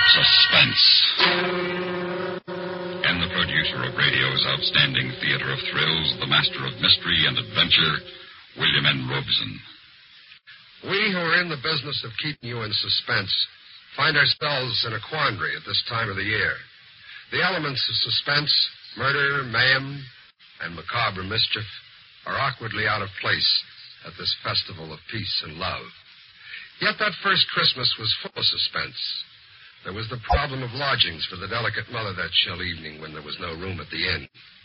Suspense. And the producer of radio's outstanding theater of thrills, the master of mystery and adventure, William N. Robson. We who are in the business of keeping you in suspense find ourselves in a quandary at this time of the year. The elements of suspense, murder, mayhem, and macabre mischief are awkwardly out of place at this festival of peace and love. Yet that first Christmas was full of suspense. There was the problem of lodgings for the delicate mother that chill evening when there was no room at the inn.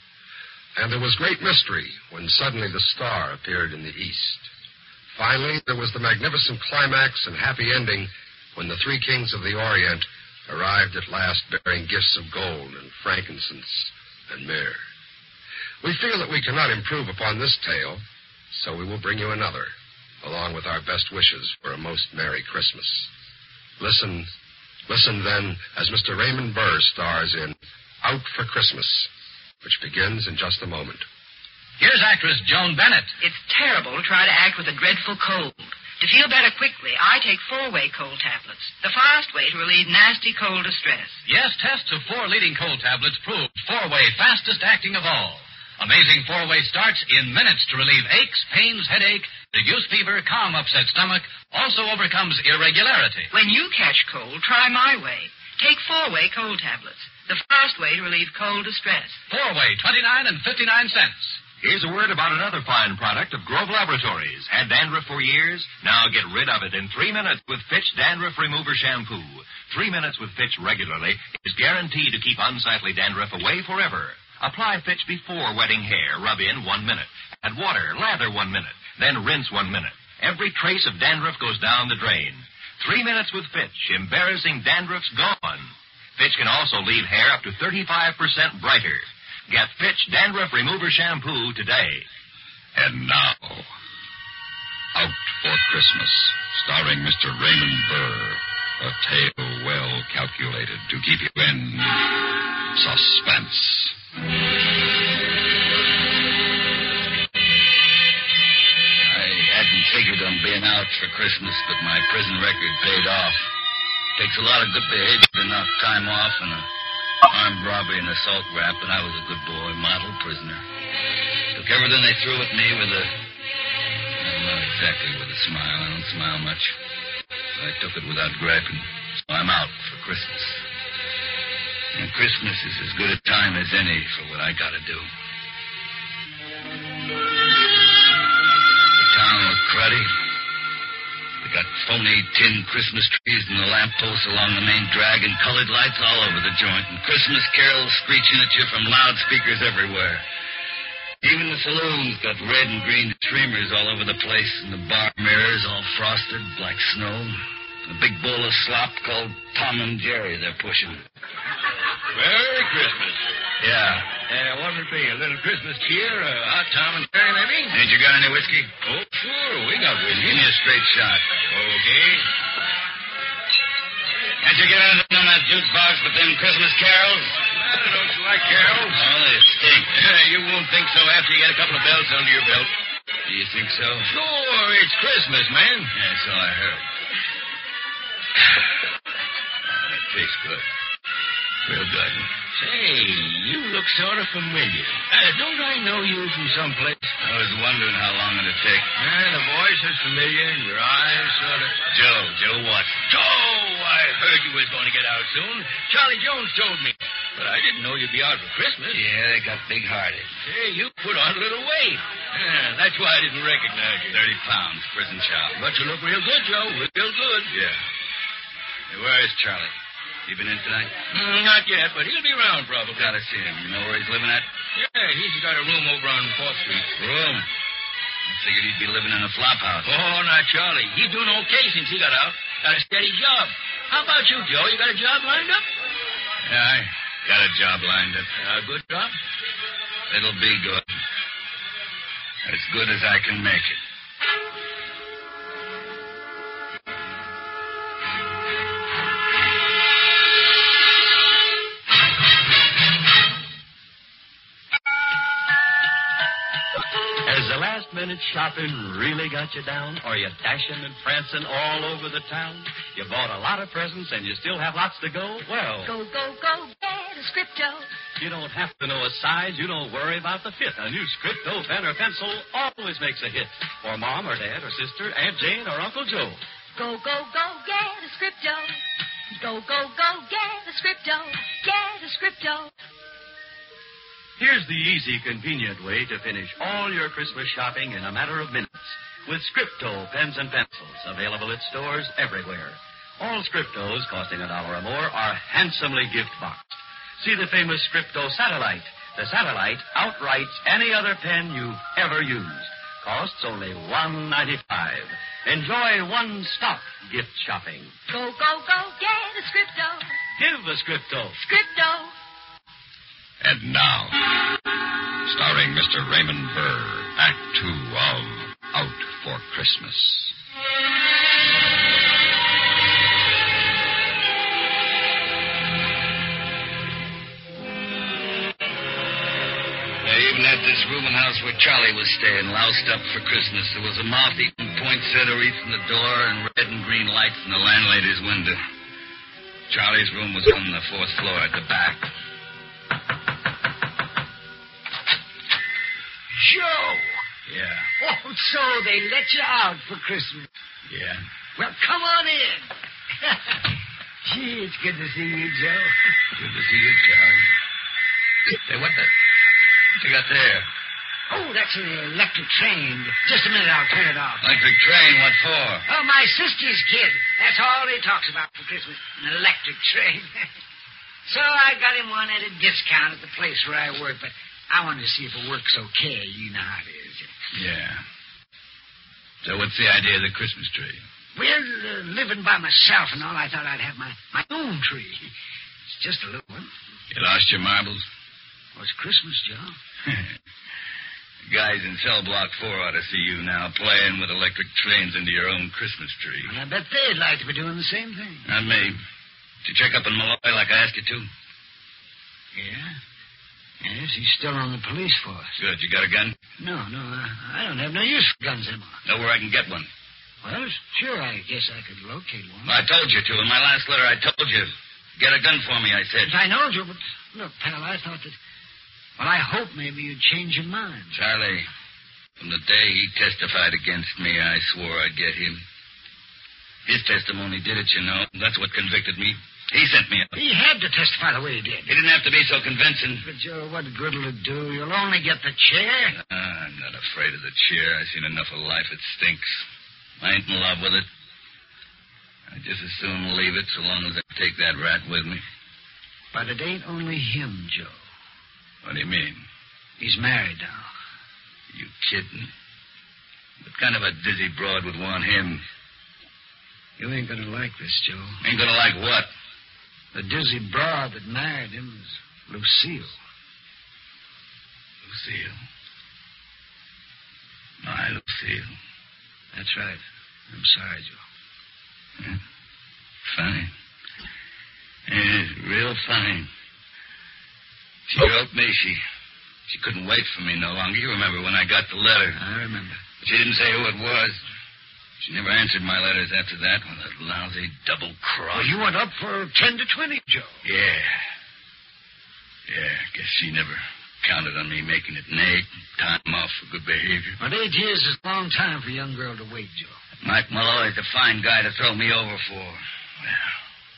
And there was great mystery when suddenly the star appeared in the east. Finally, there was the magnificent climax and happy ending when the three kings of the Orient arrived at last bearing gifts of gold and frankincense and myrrh. We feel that we cannot improve upon this tale, so we will bring you another, along with our best wishes for a most Merry Christmas. Listen then as Mr. Raymond Burr stars in Out for Christmas, which begins in just a moment. Here's actress Joan Bennett. It's terrible to try to act with a dreadful cold. To feel better quickly, I take 4-way cold tablets, the fast way to relieve nasty cold distress. Yes, tests of 4 leading cold tablets proved 4-way fastest acting of all. Amazing 4-way starts in minutes to relieve aches, pains, headache, reduce fever, calm upset stomach, also overcomes irregularity. When you catch cold, try my way. Take 4-way cold tablets, the fast way to relieve cold distress. 4-way, 29 and 59 cents. Here's a word about another fine product of Grove Laboratories. Had dandruff for years? Now get rid of it in 3 minutes with Fitch Dandruff Remover Shampoo. 3 minutes with Fitch regularly is guaranteed to keep unsightly dandruff away forever. Apply Fitch before wetting hair. Rub in 1 minute. Add water. Lather 1 minute. Then rinse 1 minute. Every trace of dandruff goes down the drain. 3 minutes with Fitch. Embarrassing dandruff's gone. Fitch can also leave hair up to 35% brighter. Get Fitch Dandruff Remover Shampoo today. And now, Out for Christmas, starring Mr. Raymond Burr. A tale well calculated to keep you in suspense. I hadn't figured on being out for Christmas, but my prison record paid off. Takes a lot of good behavior to knock time off and armed robbery and assault rap, and I was a good boy, model prisoner. Took everything they threw at me with not exactly with a smile. I don't smile much. I took it without griping. So I'm out for Christmas. And Christmas is as good a time as any for what I gotta do. The town looked cruddy. They got phony tin Christmas trees and the lampposts along the main drag and colored lights all over the joint, and Christmas carols screeching at you from loudspeakers everywhere. Even the saloons got red and green streamers all over the place, and the bar mirrors all frosted like snow. A big bowl of slop called Tom and Jerry they're pushing. Merry Christmas. Yeah. What would it be? A little Christmas cheer? Hot Tom and Jerry, maybe? Ain't you got any whiskey? Oh, sure. We got whiskey. Give me a straight shot. Okay. Can't you get anything on that jukebox but them Christmas carols? Don't you like carols? Oh, they stink. You won't think so after you get a couple of bells under your belt. Do you think so? Sure. It's Christmas, man. Yeah, so I heard. It tastes good. Real good. Say, you look sort of familiar. Don't I know you from someplace? I was wondering how long it'd take. The voice is familiar, and your eyes sort of... Joe what? Joe! I heard you was going to get out soon. Charlie Jones told me. But I didn't know you'd be out for Christmas. Yeah, they got big-hearted. Hey, you put on a little weight. That's why I didn't recognize you. 30 pounds, prison chow. But you look real good, Joe. Real good. Yeah. Hey, where is Charlie? He been in tonight? Not yet, but he'll be around probably. Gotta see him. You know where he's living at? Yeah, he's got a room over on 4th Street. Room? I figured he'd be living in a flop house. Oh, not Charlie. He's doing okay since he got out. Got a steady job. How about you, Joe? You got a job lined up? Yeah, I got a job lined up. A good job? It'll be good. As good as I can make it. that shopping really got you down? Or you dashing and prancing all over the town? You bought a lot of presents and you still have lots to go? Well, Go, get a Scripto. you don't have to know a size. You don't worry about the fit. A new Scripto pen or pencil always makes a hit. For Mom or Dad or sister, Aunt Jane or Uncle Joe. Go, get a Scripto. Go, get a Scripto. Get a Scripto. Here's the easy, convenient way to finish all your Christmas shopping in a matter of minutes. With Scripto pens and pencils, available at stores everywhere. All Scriptos, costing $1 or more, are handsomely gift-boxed. See the famous Scripto Satellite. The Satellite outrights any other pen you've ever used. Costs only $1.95. Enjoy one-stop gift shopping. Go, get a Scripto. Give a Scripto. Scripto. And now, starring Mr. Raymond Burr, Act 2 of Out for Christmas. Even at this rooming house where Charlie was staying, loused up for Christmas, there was a moth-eaten poinsettia wreath in the door and red and green lights in the landlady's window. Charlie's room was on the 4th floor at the back. Joe! Yeah. Oh, so they let you out for Christmas. Yeah. Well, come on in. Gee, it's good to see you, Joe. Good to see you, Charlie. Hey, what you got there? Oh, that's an electric train. Just a minute, I'll turn it off. Electric train, what for? Oh, my sister's kid. That's all he talks about for Christmas, an electric train. So I got him one at a discount at the place where I work, but I wanted to see if it works okay. You know how it is. Yeah. So what's the idea of the Christmas tree? Well, living by myself and all, I thought I'd have my own tree. It's just a little one. You lost your marbles? Oh, it's Christmas, Joe. Guys in cell block 4 ought to see you now playing with electric trains into your own Christmas tree. And I bet they'd like to be doing the same thing. Not me. Did you check up on Malloy like I asked you to? Yeah? Yes, he's still on the police force. Good. You got a gun? No, I don't have no use for guns anymore. Know where I can get one? Well, sure, I guess I could locate one. Well, I told you to. In my last letter, I told you. Get a gun for me, I said. I know, Joe, but look, pal, I thought that... Well, I hope maybe you'd change your mind. Charlie, from the day he testified against me, I swore I'd get him. His testimony did it, you know. That's what convicted me. He sent me up. He had to testify the way he did. He didn't have to be so convincing. But, Joe, what good'll it do? You'll only get the chair. I'm not afraid of the chair. I've seen enough of life. It stinks. I ain't in love with it. I'd just as soon leave it so long as I take that rat with me. But it ain't only him, Joe. What do you mean? He's married now. You kidding? What kind of a dizzy broad would want him? You ain't gonna like this, Joe. Ain't gonna like what? The dizzy broad that married him is Lucille. Lucille? My Lucille. That's right. I'm sorry, Joe. Yeah. Funny. Yeah, real funny. She wrote me. She couldn't wait for me no longer. You remember when I got the letter. I remember. She didn't say who it was. She never answered my letters after that. Well, that lousy double cross. Well, you went up for 10 to 20, Joe. Yeah. Yeah, I guess she never counted on me making it an 8. Time off for good behavior. But 8 years is a long time for a young girl to wait, Joe. Mike Malloy's a fine guy to throw me over for. Well,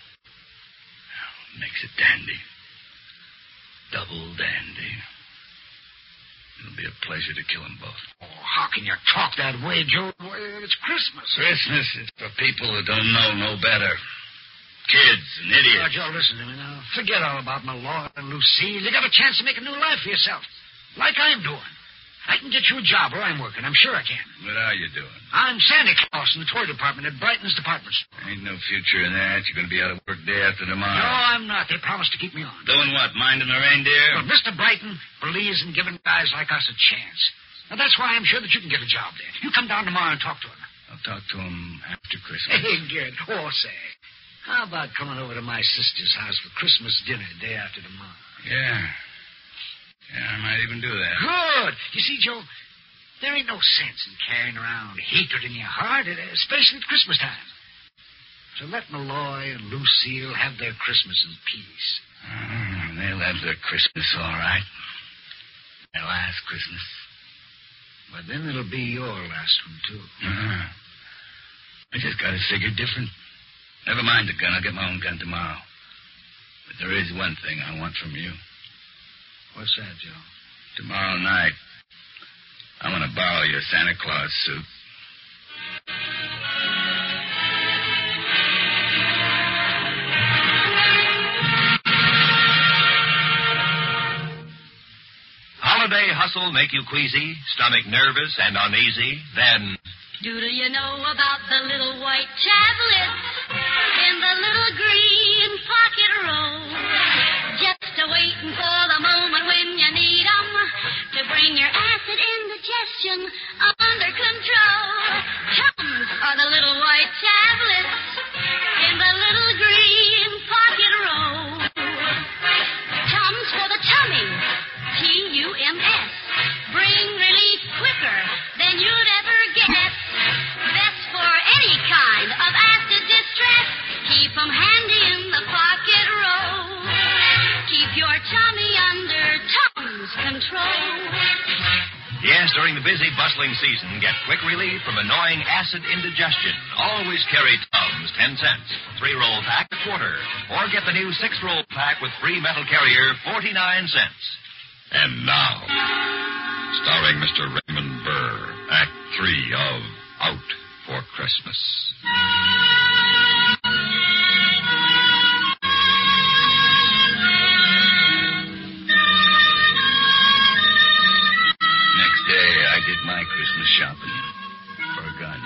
makes it dandy. Double dandy. It'll be a pleasure to kill them both. Oh, how can you talk that way, Joe? It's Christmas. Christmas is for people who don't know no better. Kids and idiots. Oh, Joe, listen to me now. Forget all about Malloy and Lucille. You got a chance to make a new life for yourself. Like I'm doing. I can get you a job where I'm working. I'm sure I can. What are you doing? I'm Santa Claus in the toy department at Brighton's department store. Ain't no future in that. You're going to be out of work day after tomorrow. No, I'm not. They promised to keep me on. Doing what? Minding the reindeer? Well, Mr. Brighton believes in giving guys like us a chance. Now, that's why I'm sure that you can get a job there. You come down tomorrow and talk to him. I'll talk to him after Christmas. Hey, good. Oh, say, how about coming over to my sister's house for Christmas dinner day after tomorrow? Yeah. Yeah, I might even do that. Good. You see, Joe, There ain't no sense in carrying around hatred in your heart, especially at Christmas time. So let Malloy and Lucille have their Christmas in peace. They'll have their Christmas all right. Their last Christmas. But then it'll be your last one, too. I just got it figured different. Never mind the gun. I'll get my own gun tomorrow. But there is one thing I want from you. What's that, Joe? Tomorrow night, I want to borrow your Santa Claus suit. Holiday hustle make you queasy, stomach nervous and uneasy? Then Doodle, you know about the little white tablets in the little green pocket roll? Just a-waiting for the moment when you need 'em to bring your acid indigestion under control. Tums are the little white tablets in the little green pocket roll. Tums for the tummy. Tums. Bring relief quicker than you'd ever get. Best for any kind of acid distress. Keep 'em handy in the pocket roll. Keep your tummy under Tums control. yes, during the busy, bustling season, get quick relief from annoying acid indigestion. Always carry Tums, 10 cents. 3-roll pack, a quarter. Or get the new 6-roll pack with free metal carrier, 49 cents. And now, starring Mr. Raymond Burr, Act 3 of Out for Christmas. Next day, I did my Christmas shopping for a gun.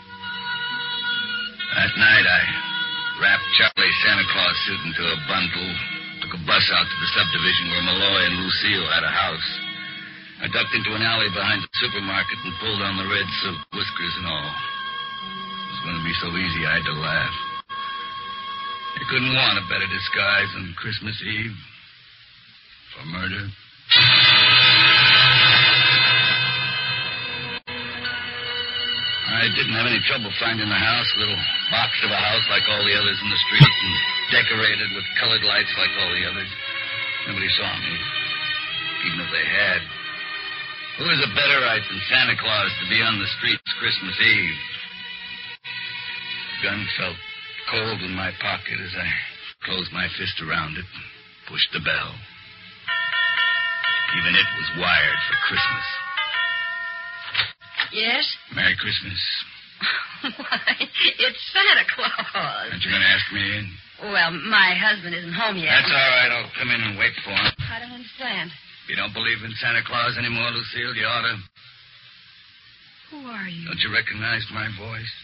That night, I wrapped Charlie's Santa Claus suit into a bundle, took a bus out to the subdivision where Malloy and Lucille had a house. I ducked into an alley behind the supermarket and pulled on the red silk whiskers and all. It was going to be so easy I had to laugh. You couldn't want a better disguise on Christmas Eve for murder. I didn't have any trouble finding the house, a little box of a house like all the others in the street, and decorated with colored lights like all the others. Nobody saw me, even if they had. Who has a better right than Santa Claus to be on the streets Christmas Eve? The gun felt cold in my pocket as I closed my fist around it and pushed the bell. Even it was wired for Christmas. Yes? Merry Christmas. Why, it's Santa Claus. Aren't you going to ask me in? Well, my husband isn't home yet. That's all right. I'll come in and wait for him. I don't understand. If you don't believe in Santa Claus anymore, Lucille, you ought to. Who are you? Don't you recognize my voice?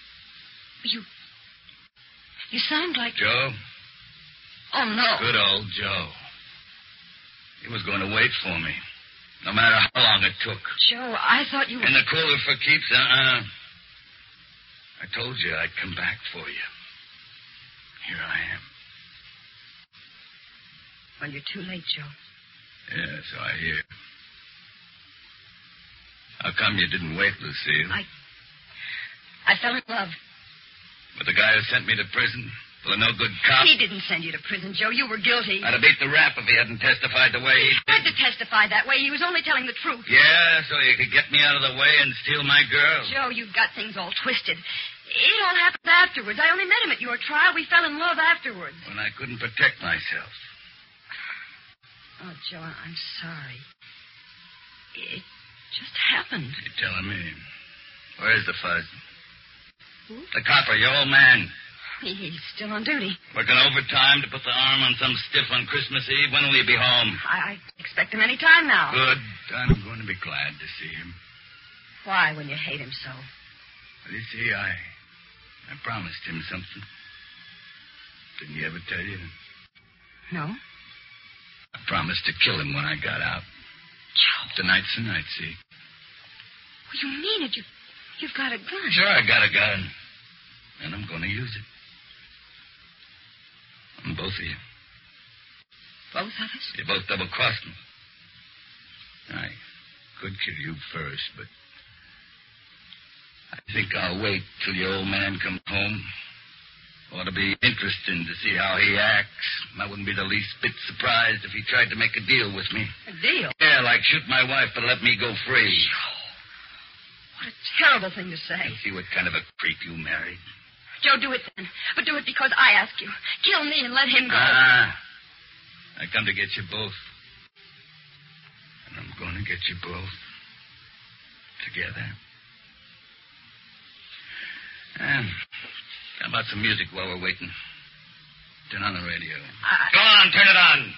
You sound like... Joe? Oh, no. Good old Joe. He was going to wait for me, no matter how long it took. Joe, I thought you were... In the cooler for keeps? I told you I'd come back for you. Here I am. Well, you're too late, Joe. Yeah, so I hear. How come you didn't wait, Lucille? I fell in love. With the guy who sent me to prison? For the no-good cop? He didn't send you to prison, Joe. You were guilty. I'd have beat the rap if he hadn't testified the way he did. He had to testify that way. He was only telling the truth. Yeah, so you could get me out of the way and steal my girl. Joe, you've got things all twisted. It all happened afterwards. I only met him at your trial. We fell in love afterwards. When I couldn't protect myself. Oh, Joe, I'm sorry. It just happened. You're telling me. Where's the fuzz? Who? The copper, your old man. He's still on duty. Working overtime to put the arm on some stiff on Christmas Eve. When will he be home? I expect him any time now. Good. I'm going to be glad to see him. Why, when you hate him so? Well, you see, I promised him something. Didn't he ever tell you? No. I promised to kill him when I got out. Joe. Tonight's the night, see? Well, you mean it? You've got a gun. Sure, I got a gun. And I'm going to use it. On both of you. Both of us? You both double-crossed me. I could kill you first, but I think I'll wait till your old man comes home. Ought to be interesting to see how he acts. I wouldn't be the least bit surprised if he tried to make a deal with me. A deal? Yeah, like shoot my wife but let me go free. What a terrible thing to say. See what kind of a creep you married. Joe, do it then. But do it because I ask you. Kill me and let him go. I come to get you both. And I'm going to get you both. Together. And how about some music while we're waiting? Turn on the radio. Go on, turn it on.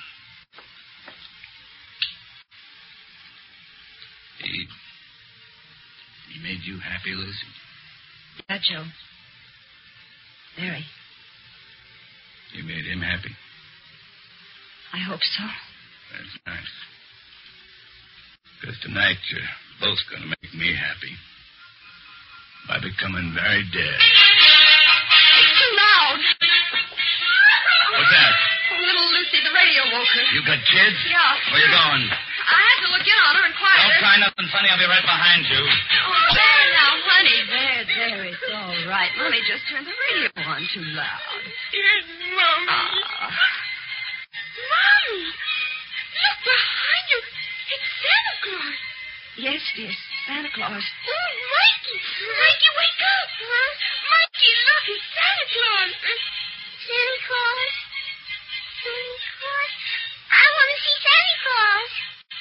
He made you happy, Lucy? Yeah, Joe. Very. You made him happy? I hope so. That's nice. Because tonight you're both going to make me happy. By becoming very dead. It's too loud. What's that? Oh, little Lucy, the radio woke her. You got kids? Yeah. Where you going? I had to look in on her and quiet Don't her. try nothing funny. I'll be right behind you. Oh, there now, honey. There. It's all right. Mommy just turned the radio on too loud. Yes, Mommy. Mommy, look behind you. It's Santa Claus. Yes, dear. Santa Claus. Oh, Mikey. Mikey, wake up. Huh? Mikey, look, it's Santa Claus. Santa Claus? Santa Claus? I want to see Santa Claus.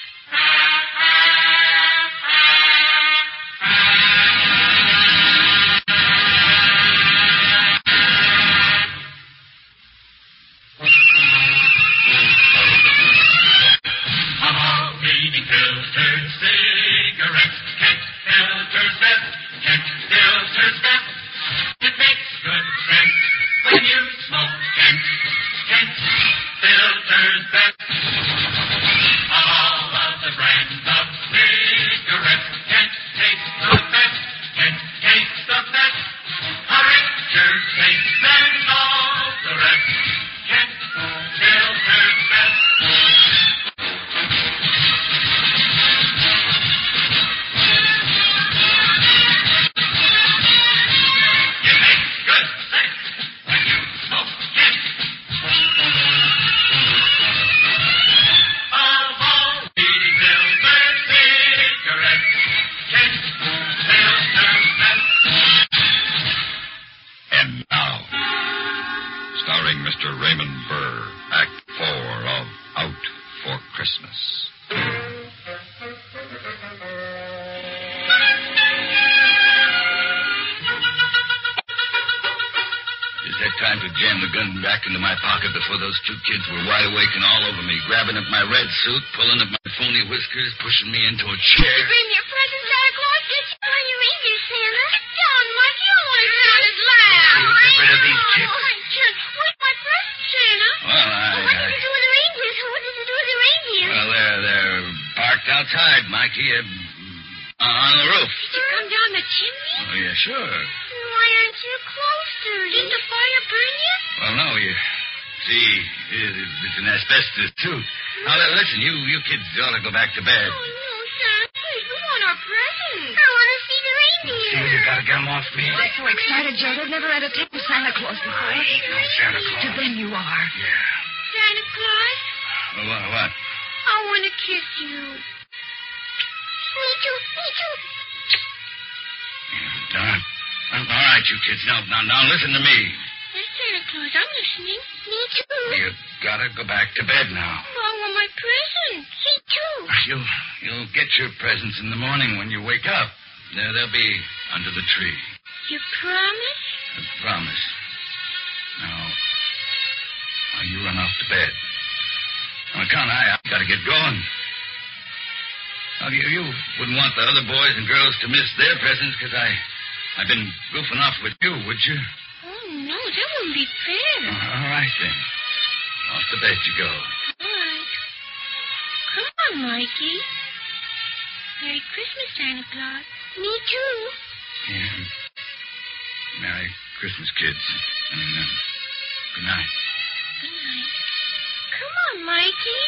Starring Mr. Raymond Burr, Act 4 of Out for Christmas. Just had time to jam the gun back into my pocket before those two kids were wide awake and all over me, grabbing at my red suit, pulling at my phony whiskers, pushing me into a chair. Did you bring your present, Santa Claus? Did you? When you read your Santa? Down, Mikey. You don't want to sound as loud. Get rid of these kids. Oh, I can't. Where's my present, Santa? Well, What does it do with the reindeers? What does it do with the reindeers? Well, they're parked outside, Mikey, on the roof. Did you come down the chimney? Oh, yeah, sure. Why aren't you close to it? Didn't the fire burn you? Well, no, you see, it's an asbestos suit. Now, listen, you kids ought to go back to bed. Oh, no, Santa. Please, we want our presents. I want to see the reindeer. See, you gotta get them off me. I'm so excited, Joe. They've never had a taste of Santa Claus before. No Santa Claus. To them you are. Yeah. Santa Claus, Well, what? I want to kiss you. Me too. Me too. Darn. Well, all right, you kids. Now, listen to me. Yes, Santa Claus, I'm listening. Me too. You gotta go back to bed now. Well, I want my presents. Me too. You'll get your presents in the morning when you wake up. They'll be under the tree. You promise? I promise. Now, you run off to bed. On account I gotta get going. Now, you wouldn't want the other boys and girls to miss their presents because I've been goofing off with you, would you? Oh, no, that wouldn't be fair. All right, then. Off to bed you go. All right. Come on, Mikey. Merry Christmas, Santa Claus. Me too. Yeah. Merry Christmas, kids. And good night. Good night. Come on, Mikey.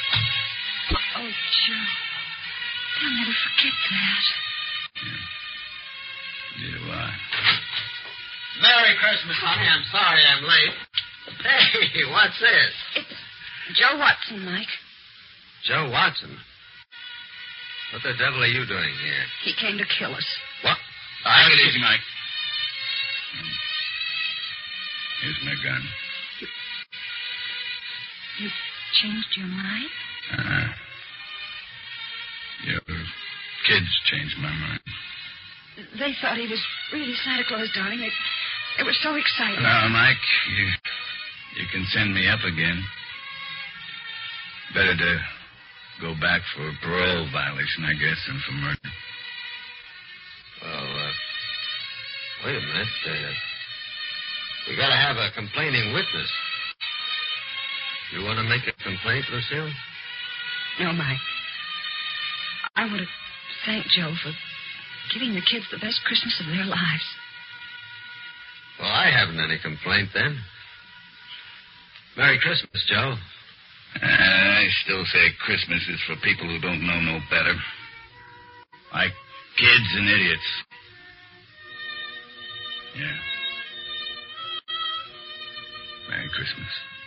Oh, Joe. I'll never forget that. Yeah. You are. Merry Christmas, honey. I'm sorry I'm late. Hey, what's this? It's Joe Watson, Mike. Joe Watson? What the devil are you doing here? He came to kill us. What? Take it easy, Mike. Here's my gun. You changed your mind? Your kids changed my mind. They thought he was really Santa Claus, darling. They were so excited. Now, Mike, you can send me up again. Better to go back for a parole violation, I guess, than for murder. Well, wait a minute. We gotta have a complaining witness. You want to make a complaint, Lucille? No, Mike. I want to thank Joe for giving the kids the best Christmas of their lives. Well, I haven't any complaint then. Merry Christmas, Joe. I still say Christmas is for people who don't know no better. Like kids and idiots. Yeah. Merry Christmas.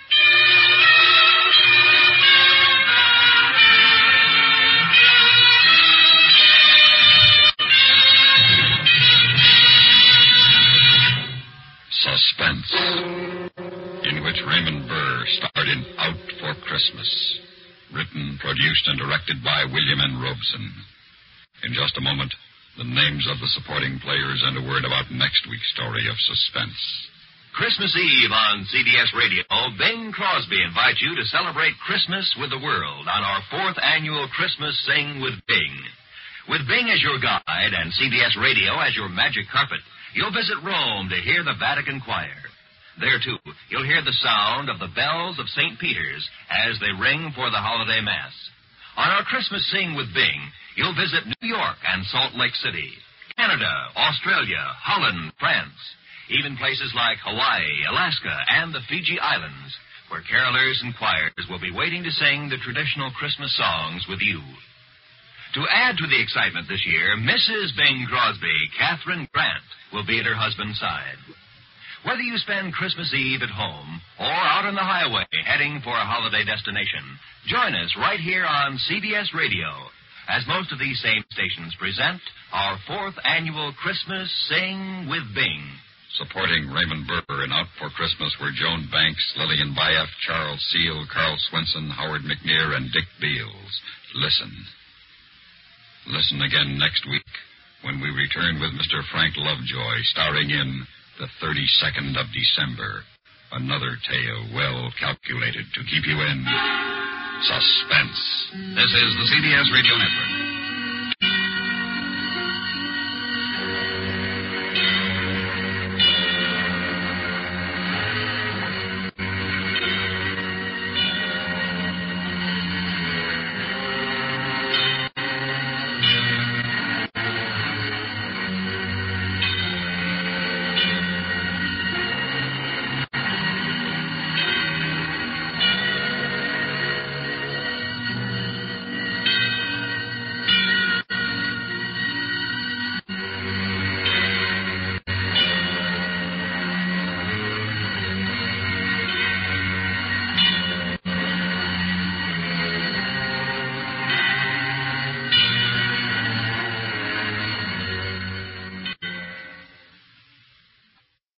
Suspense, in which Raymond Burr starred in Out for Christmas, written, produced, and directed by William N. Robeson. In just a moment, the names of the supporting players and a word about next week's story of suspense. Christmas Eve on CBS Radio, Bing Crosby invites you to celebrate Christmas with the world on our 4th annual Christmas Sing with Bing. With Bing as your guide and CBS Radio as your magic carpet, you'll visit Rome to hear the Vatican Choir. There, too, you'll hear the sound of the bells of St. Peter's as they ring for the holiday Mass. On our Christmas Sing with Bing, you'll visit New York and Salt Lake City, Canada, Australia, Holland, France, even places like Hawaii, Alaska, and the Fiji Islands, where carolers and choirs will be waiting to sing the traditional Christmas songs with you. To add to the excitement this year, Mrs. Bing Crosby, Catherine Grant, will be at her husband's side. Whether you spend Christmas Eve at home or out on the highway heading for a holiday destination, join us right here on CBS Radio, as most of these same stations present our 4th annual Christmas Sing with Bing. Supporting Raymond Burr in Out for Christmas were Joan Banks, Lillian Bayef, Charles Seal, Carl Swenson, Howard McNear, and Dick Beals. Listen. Listen again next week when we return with Mr. Frank Lovejoy, starring in The 32nd of December. Another tale well calculated to keep you in suspense. This is the CBS Radio Network.